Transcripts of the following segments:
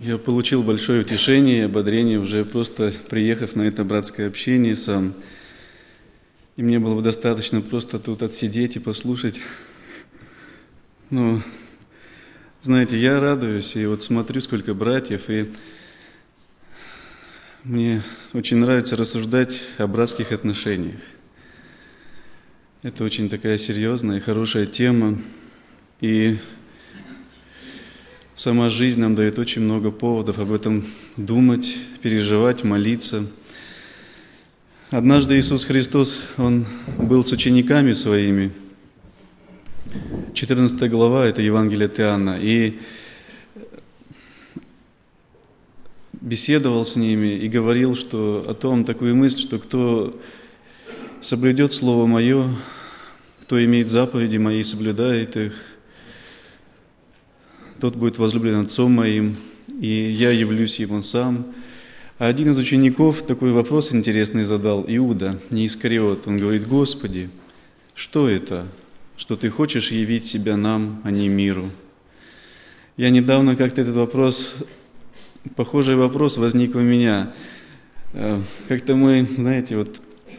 Я получил большое утешение и ободрение, уже просто приехав на это братское общение сам. И мне было бы достаточно просто тут отсидеть и послушать. Но, знаете, я радуюсь, и вот смотрю, сколько братьев, и мне очень нравится рассуждать о братских отношениях. Это очень такая серьезная и хорошая тема, и сама жизнь нам дает очень много поводов об этом думать, переживать, молиться. Однажды Иисус Христос, Он был с учениками Своими. 14 глава, это Евангелие от Иоанна, и беседовал с ними и говорил о том, такую мысль, что кто соблюдет Слово Мое, кто имеет заповеди Мои и соблюдает их, тот будет возлюблен Отцом Моим, и я явлюсь Ему сам. А один из учеников такой вопрос интересный задал, Иуда, не Искариот. Он говорит: Господи, что это, что Ты хочешь явить себя нам, а не миру? Я недавно как-то этот вопрос, похожий вопрос возник у меня. Как-то мы, знаете, вот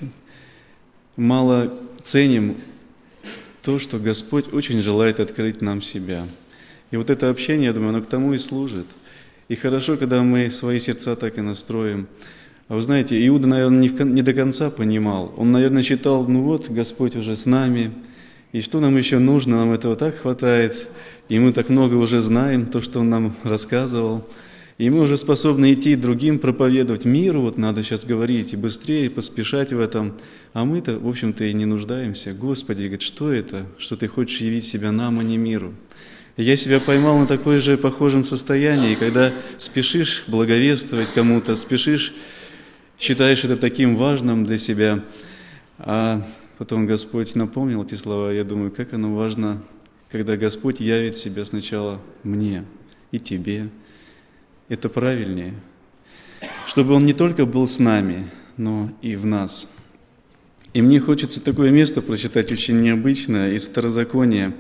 мало ценим то, что Господь очень желает открыть нам себя. И вот это общение, я думаю, оно к тому и служит. И хорошо, когда мы свои сердца так и настроим. А вы знаете, Иуда, наверное, не до конца понимал. Он, наверное, считал, Господь уже с нами, и что нам еще нужно, нам этого так хватает, и мы так много уже знаем, то, что Он нам рассказывал, и мы уже способны идти другим проповедовать. Миру вот надо сейчас говорить, и быстрее, поспешать в этом. А мы-то, в общем-то, и не нуждаемся. Господи, говорит, что это, что Ты хочешь явить себя нам, а не миру? Я себя поймал на такое же похожем состоянии, когда спешишь благовествовать кому-то, считаешь это таким важным для себя, а потом Господь напомнил эти слова. Я думаю, как оно важно, когда Господь явит себя сначала мне и тебе. Это правильнее, чтобы Он не только был с нами, но и в нас. И мне хочется такое место прочитать, очень необычное, из Второзакония,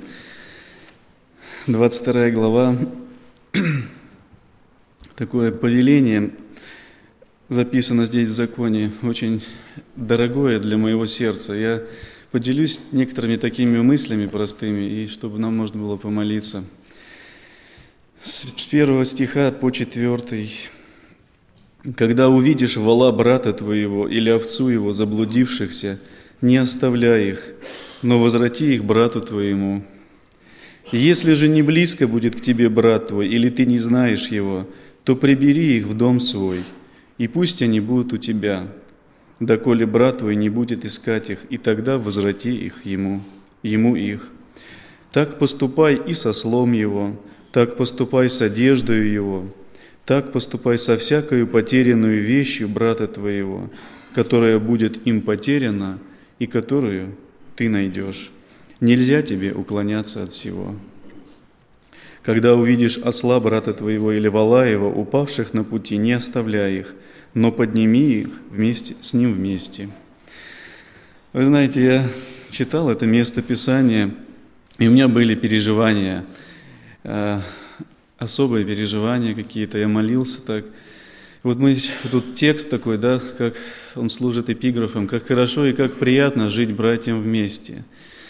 22 глава, такое повеление записано здесь в законе, очень дорогое для моего сердца. Я поделюсь некоторыми такими мыслями простыми, и чтобы нам можно было помолиться. С 1 стиха по 4. «Когда увидишь вола брата твоего или овцу его заблудившихся, не оставляй их, но возврати их брату твоему. Если же не близко будет к тебе брат твой, или ты не знаешь его, то прибери их в дом свой, и пусть они будут у тебя, доколе брат твой не будет искать их, и тогда возврати их ему их. Так поступай и со ослом его, так поступай с одеждою его, так поступай со всякою потерянную вещью брата твоего, которая будет им потеряна и которую ты найдешь. Нельзя тебе уклоняться от сего. Когда увидишь осла брата твоего или вола его, упавших на пути, не оставляй их, но подними их вместе с ним вместе». Вы знаете, я читал это место Писания, и у меня были переживания, особые переживания какие-то, я молился так. Вот тут текст такой, да, как он служит эпиграфом, как хорошо и как приятно жить братьям вместе.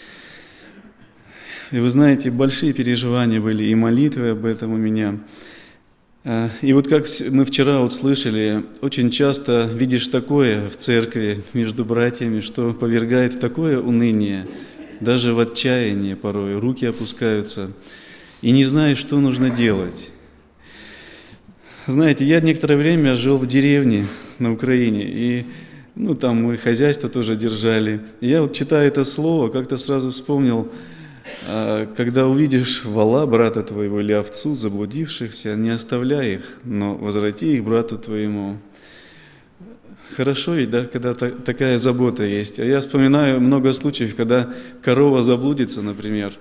И вы знаете, большие переживания были и молитвы об этом у меня. И вот как мы вчера слышали, очень часто видишь такое в церкви между братьями, что повергает в такое уныние, даже в отчаяние порой, руки опускаются, и не знаешь, что нужно делать. Знаете, я некоторое время жил в деревне на Украине, и там мы хозяйство тоже держали. И я читая это слово, как-то сразу вспомнил, когда увидишь вола брата твоего или овцу заблудившихся, не оставляй их, но возврати их брату твоему. Хорошо ведь, да, когда такая забота есть. А я вспоминаю много случаев, когда корова заблудится, например,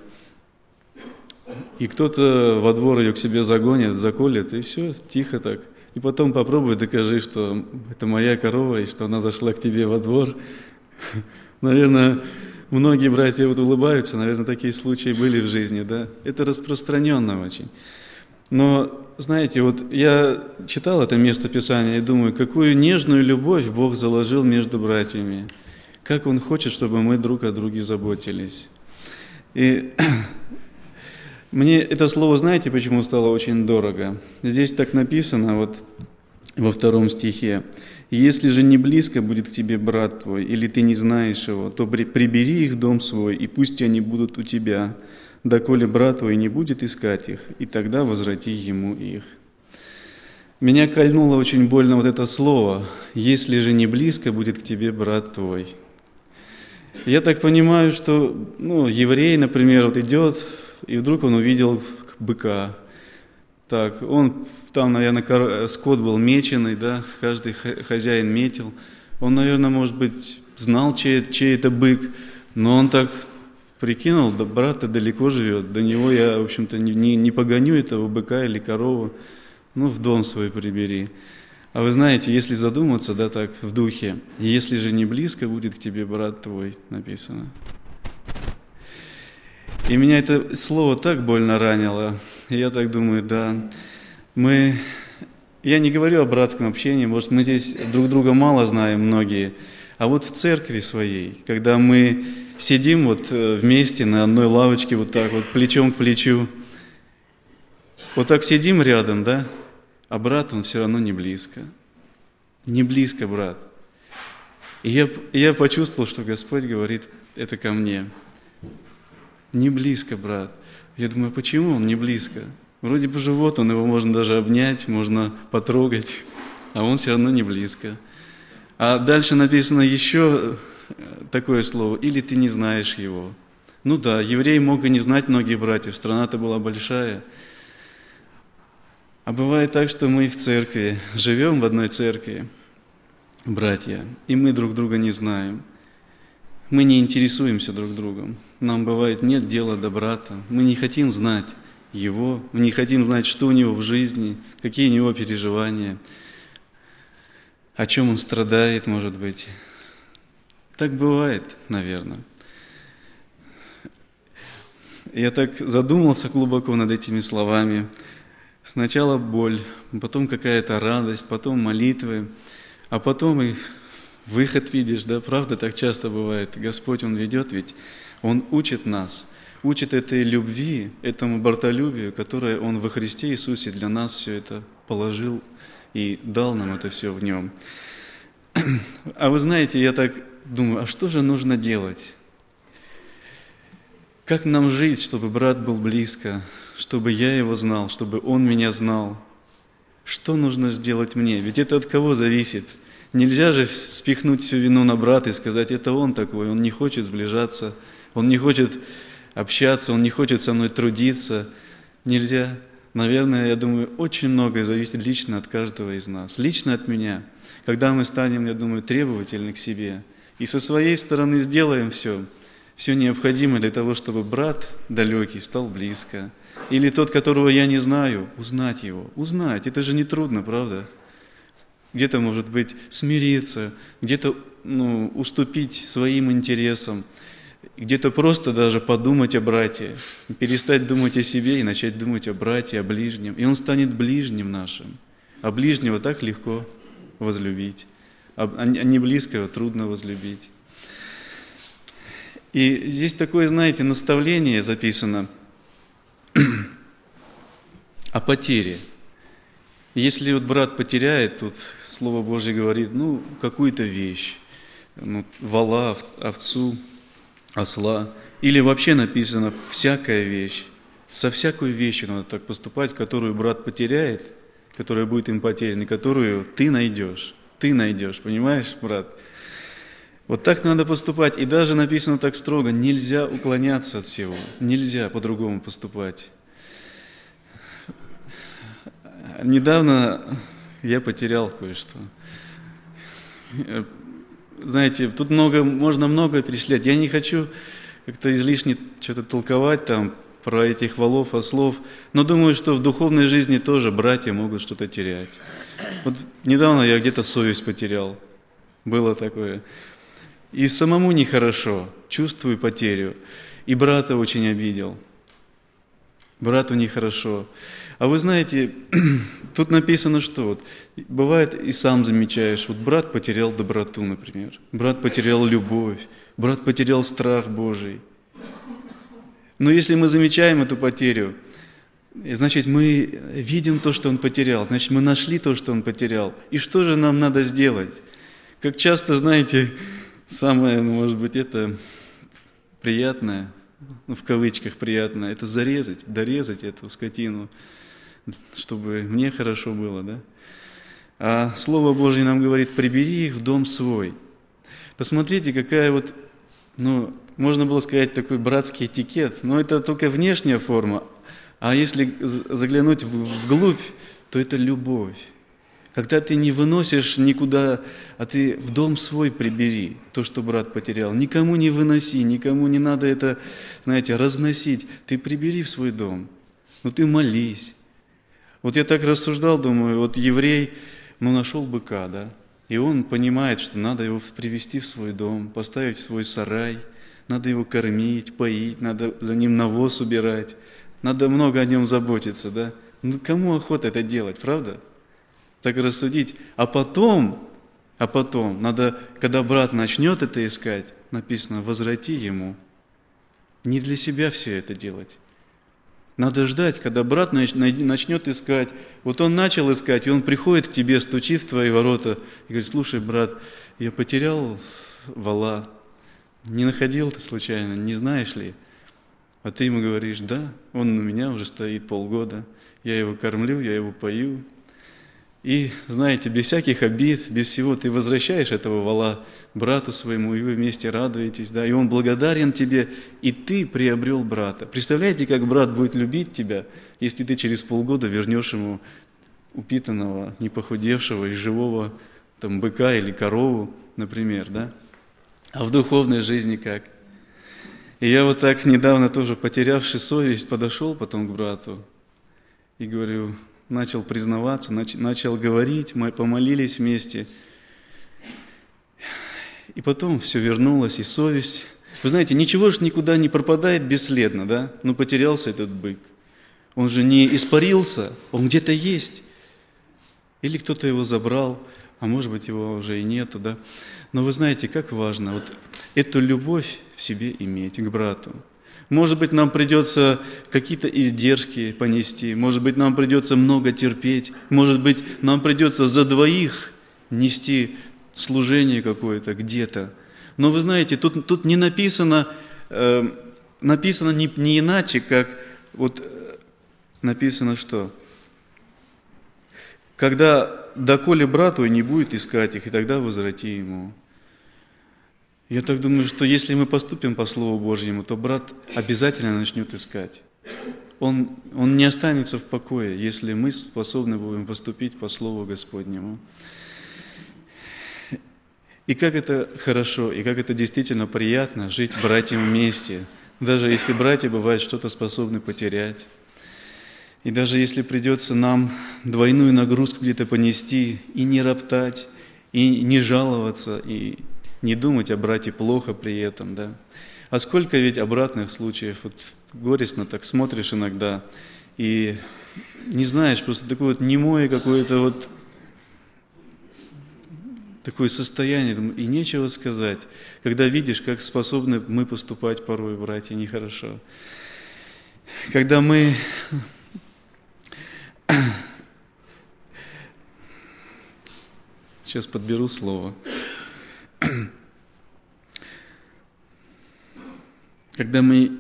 и кто-то во двор ее к себе загонит, заколет, и все, тихо так. И потом попробуй докажи, что это моя корова, и что она зашла к тебе во двор. Наверное, многие братья улыбаются, наверное, такие случаи были в жизни, да. Это распространенно очень. Но, знаете, вот я читал это место Писания и думаю, какую нежную любовь Бог заложил между братьями. Как Он хочет, чтобы мы друг о друге заботились. И мне это слово, знаете, почему стало очень дорого? Здесь так написано, вот во 2 стихе. «Если же не близко будет к тебе брат твой, или ты не знаешь его, то прибери их в дом свой, и пусть они будут у тебя, доколе брат твой не будет искать их, и тогда возврати ему их». Меня кольнуло очень больно вот это слово «если же не близко будет к тебе брат твой». Я так понимаю, что еврей, например, вот идет, и вдруг он увидел быка. Так, он там, наверное, скот был меченый, да, каждый хозяин метил. Он, наверное, может быть, знал, чей это бык, но он так прикинул, да брат-то далеко живет, до него я, в общем-то, не погоню этого быка или корову, в дом свой прибери. А вы знаете, если задуматься, да, так, в духе, если же не близко будет к тебе брат твой, написано. И меня это слово так больно ранило. И я так думаю, да, я не говорю о братском общении, может, мы здесь друг друга мало знаем, многие, а вот в церкви своей, когда мы сидим вот вместе на одной лавочке, вот так вот, плечом к плечу, вот так сидим рядом, да, а брат, он все равно не близко. Не близко, брат. И я почувствовал, что Господь говорит это ко мне. Не близко, брат. Я думаю, почему он не близко? Вроде бы живот, его можно даже обнять, можно потрогать, а он все равно не близко. А дальше написано еще такое слово, или ты не знаешь его. Ну да, еврей мог и не знать многих братьев, страна-то была большая. А бывает так, что мы в церкви, живем в одной церкви, братья, и мы друг друга не знаем. Мы не интересуемся друг другом. Нам бывает нет дела до брата. Мы не хотим знать его, мы не хотим знать, что у него в жизни, какие у него переживания, о чем он страдает, может быть. Так бывает, наверное. Я так задумался глубоко над этими словами. Сначала боль, потом какая-то радость, потом молитвы, а потом и выход видишь, да, правда, так часто бывает. Господь, Он ведет, ведь Он учит нас, учит этой любви, этому братолюбию, которое Он во Христе Иисусе для нас все это положил и дал нам это все в Нем. А вы знаете, я так думаю, а что же нужно делать? Как нам жить, чтобы брат был близко, чтобы я его знал, чтобы он меня знал? Что нужно сделать мне? Ведь это от кого зависит? Нельзя же спихнуть всю вину на брата и сказать, это он такой, он не хочет сближаться, он не хочет общаться, он не хочет со мной трудиться. Нельзя. Наверное, я думаю, очень многое зависит лично от каждого из нас, лично от меня. Когда мы станем, я думаю, требовательны к себе и со своей стороны сделаем все необходимое для того, чтобы брат далекий стал близко. Или тот, которого я не знаю, узнать его. Узнать, это же не трудно, правда? Где-то, может быть, смириться, где-то уступить своим интересам, где-то просто даже подумать о брате, перестать думать о себе и начать думать о брате, о ближнем. И он станет ближним нашим. А ближнего так легко возлюбить, а не близкого трудно возлюбить. И здесь такое, знаете, наставление записано о потере. Если вот брат потеряет, тут Слово Божье говорит, какую-то вещь, вола, овцу, осла, или вообще написано «всякая вещь». Со всякой вещью надо так поступать, которую брат потеряет, которая будет им потеряна, и которую ты найдешь, понимаешь, брат? Вот так надо поступать. И даже написано так строго, нельзя уклоняться от всего, нельзя по-другому поступать. Недавно я потерял кое-что. Знаете, тут можно много перечислять. Я не хочу как-то излишне что-то толковать там про этих волов, ослов, но думаю, что в духовной жизни тоже братья могут что-то терять. Вот недавно я где-то совесть потерял. Было такое. И самому нехорошо, чувствую потерю. И брата очень обидел. Брату нехорошо. А вы знаете, тут написано, что вот, бывает и сам замечаешь, вот брат потерял доброту, например, брат потерял любовь, брат потерял страх Божий. Но если мы замечаем эту потерю, значит, мы видим то, что он потерял, значит, мы нашли то, что он потерял. И что же нам надо сделать? Как часто, знаете, самое, может быть, это приятное, в кавычках приятное, это дорезать эту скотину, чтобы мне хорошо было, да? А Слово Божье нам говорит: прибери их в дом свой. Посмотрите, какая вот, можно было сказать, такой братский этикет, но это только внешняя форма. А если заглянуть вглубь, то это любовь. Когда ты не выносишь никуда, а ты в дом свой прибери то, что брат потерял. Никому не выноси, никому не надо это, знаете, разносить. Ты прибери в свой дом. Ты молись. Вот я так рассуждал, думаю, вот еврей, нашел быка, да, и он понимает, что надо его привести в свой дом, поставить в свой сарай, надо его кормить, поить, надо за ним навоз убирать, надо много о нем заботиться, да. Кому охота это делать, правда? Так рассудить. А потом, надо, когда брат начнет это искать, написано: возврати ему. Не для себя все это делать. Надо ждать, когда брат начнет искать. Вот он начал искать, и он приходит к тебе, стучит в твои ворота и говорит: слушай, брат, я потерял вола. Не находил ты случайно, не знаешь ли? А ты ему говоришь: да, он у меня уже стоит полгода. Я его кормлю, я его пою. И, знаете, без всяких обид, без всего ты возвращаешь этого вола брату своему, и вы вместе радуетесь, да, и он благодарен тебе, и ты приобрел брата. Представляете, как брат будет любить тебя, если ты через полгода вернешь ему упитанного, не похудевшего и живого быка или корову, например, да? А в духовной жизни как? И я вот так недавно тоже, потерявший совесть, подошел потом к брату и говорю, начал признаваться, начал говорить, мы помолились вместе. И потом все вернулось, и совесть. Вы знаете, ничего же никуда не пропадает бесследно, да? Потерялся этот бык. Он же не испарился, он где-то есть. Или кто-то его забрал, а может быть, его уже и нету, да? Но вы знаете, как важно вот эту любовь в себе иметь к брату. Может быть, нам придется какие-то издержки понести, может быть, нам придется много терпеть, может быть, нам придется за двоих нести служение какое-то где-то. Но вы знаете, тут не написано, написано не иначе, как вот написано что? Когда доколе брату и не будет искать их, и тогда возврати ему. Я так думаю, что если мы поступим по Слову Божьему, то брат обязательно начнет искать. Он не останется в покое, если мы способны будем поступить по Слову Господнему. И как это хорошо, и как это действительно приятно жить братьям вместе, даже если братья бывают что-то способны потерять. И даже если придется нам двойную нагрузку где-то понести, и не роптать, и не жаловаться, и не думать о брате плохо при этом, да. А сколько ведь обратных случаев, вот горестно так смотришь иногда, и не знаешь, просто такое вот немое какое-то вот такое состояние, и нечего сказать, когда видишь, как способны мы поступать порой, братья, нехорошо. Когда мы сейчас подберу слово. Когда мы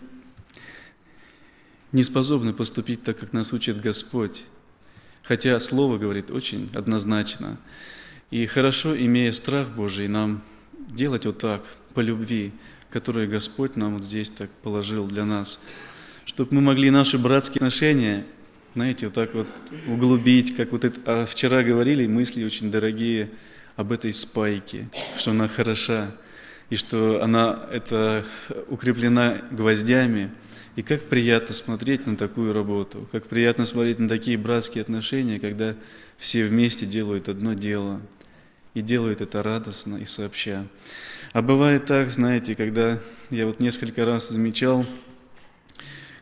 не способны поступить так, как нас учит Господь, хотя Слово говорит очень однозначно, и хорошо, имея страх Божий, нам делать вот так, по любви, которую Господь нам вот здесь так положил для нас, чтобы мы могли наши братские отношения, знаете, вот так вот углубить, как вот это, вчера говорили, мысли очень дорогие об этой спайке, что она хороша, и что она это укреплена гвоздями. И как приятно смотреть на такую работу, как приятно смотреть на такие братские отношения, когда все вместе делают одно дело, и делают это радостно и сообща. А бывает так, знаете, когда я вот несколько раз замечал,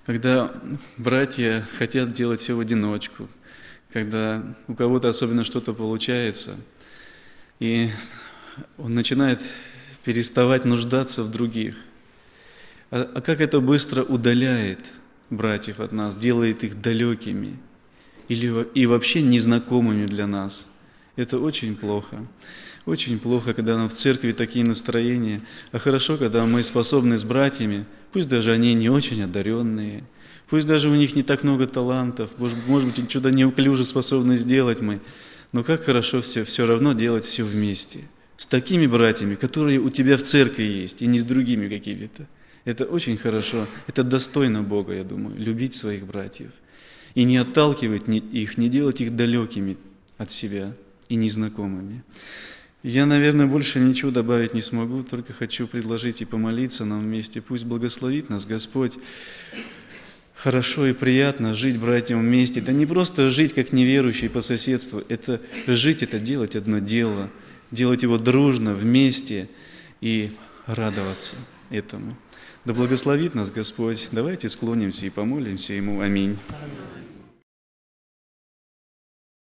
когда братья хотят делать все в одиночку, когда у кого-то особенно что-то получается, и он начинает переставать нуждаться в других. А как это быстро удаляет братьев от нас, делает их далекими и вообще незнакомыми для нас. Это очень плохо. Очень плохо, когда нам в церкви такие настроения. А хорошо, когда мы способны с братьями, пусть даже они не очень одаренные, пусть даже у них не так много талантов, может быть, что-то неуклюже способны сделать мы, но как хорошо все равно делать все вместе. С такими братьями, которые у тебя в церкви есть, и не с другими какими-то. Это очень хорошо, это достойно Бога, я думаю, любить своих братьев. И не отталкивать их, не делать их далекими от себя и незнакомыми. Я, наверное, больше ничего добавить не смогу, только хочу предложить и помолиться нам вместе. Пусть благословит нас Господь. Хорошо и приятно жить братьям вместе. Это не просто жить как неверующие по соседству, это жить, это делать одно дело, делать его дружно, вместе и радоваться этому. Да благословит нас Господь. Давайте склонимся и помолимся Ему. Аминь.